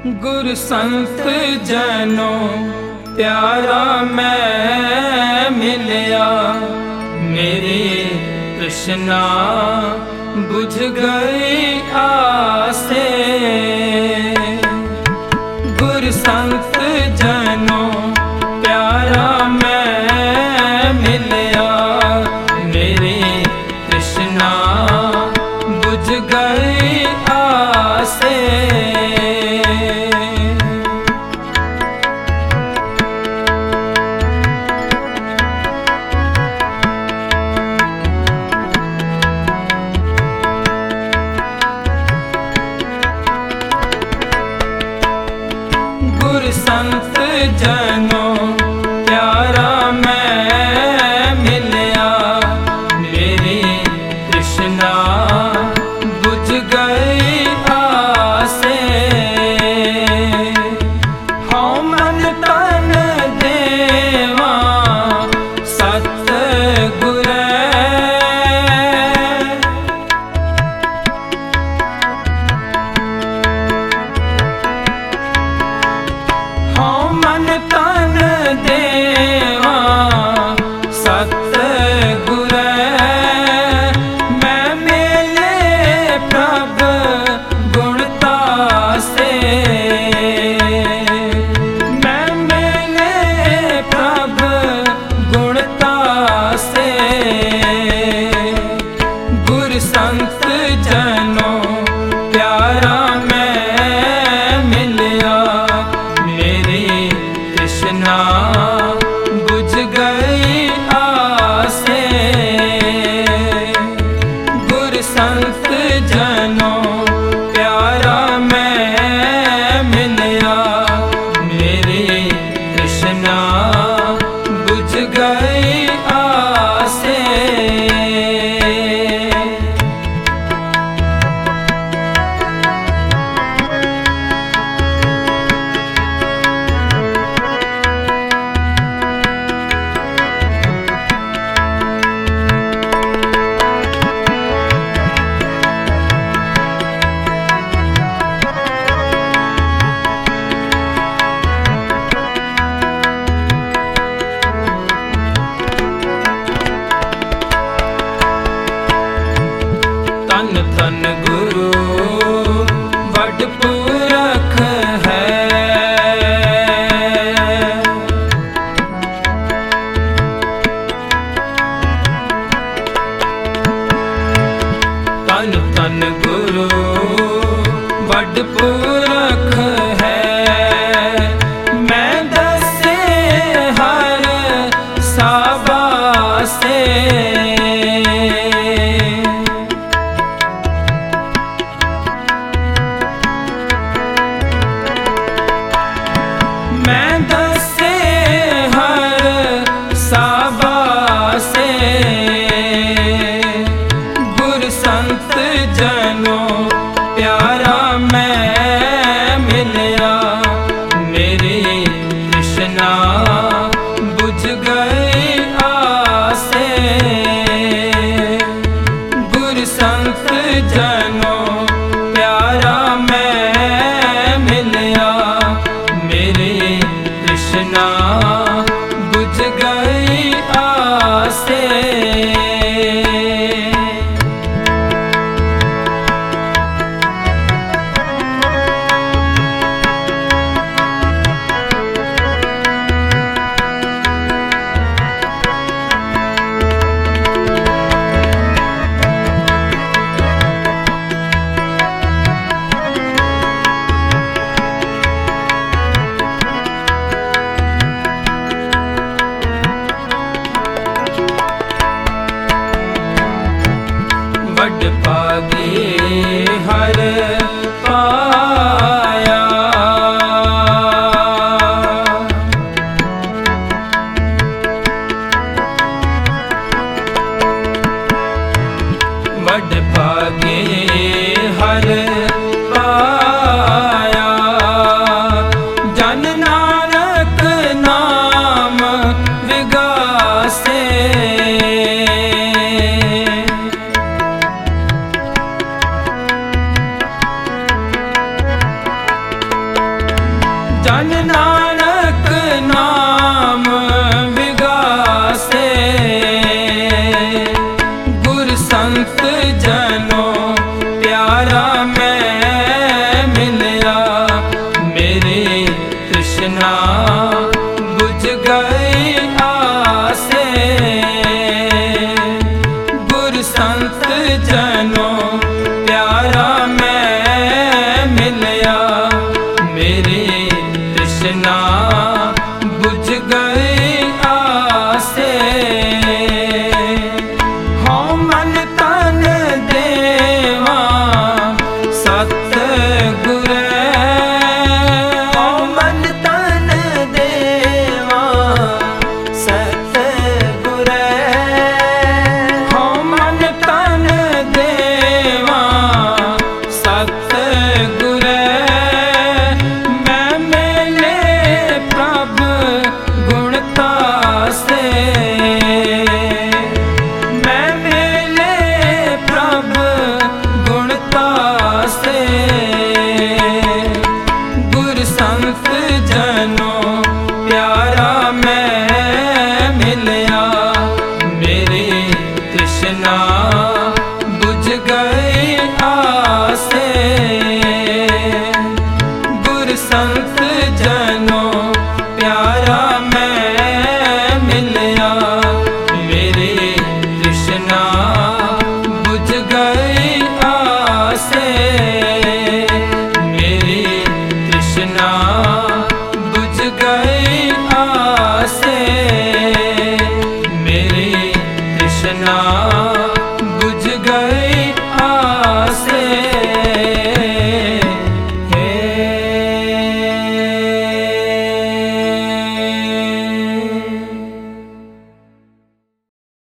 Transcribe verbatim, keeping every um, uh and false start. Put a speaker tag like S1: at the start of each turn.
S1: गुर संत जनों प्यारा मैं मिलिया, मेरी तृष्णा बुझ गई आसे। गुर संत जनों प्यारा मैं मिलिया, मेरी तृष्णा बुझ गई आसे। गुर संत जनों प्यारा मैं मिलिया, मेरी तृष्णा बुझ गई आसे। हौं मन तन देवा सतगुरै, हौं मन तन देवा सतगुरै। मैं मेले प्रभ गुण तासे, मैं मेले प्रभ गुण तासे। गुर संत जनों प्यारा मैं मिलिया, मेरी तृष्णा बुझ गई आसे। गुर संत जनों प्यारा मैं मिलिया, मेरी तृष्णा बुझ गई आसे। तन तन गुरु वड पुरख है, तन तन गुरु वड पुरख है। मैं दसे हर साबासे, मैं दसे हर साबासे। गुर संत जनों प्यारा मैं मिलिया, मेरी तृष्णा बुझ गई आसे। गुर संत जनों प्यारा मैं मिलिया, मेरी तृष्णा बुझ गई आसे। वड पागे हर पाया, वड पागे हर पाया। जन नानक नाम विगासे, ਜਨ ਨਾਨਕ ਨਾਮ ਵਿਗਾਸੇ। ਗੁਰ ਸੰਤ ਜਨੋ ਪਿਆਰਾ ਮੈਂ ਮਿਲਿਆ, ਮੇਰੀ ਤ੍ਰਿਸ਼ਨਾ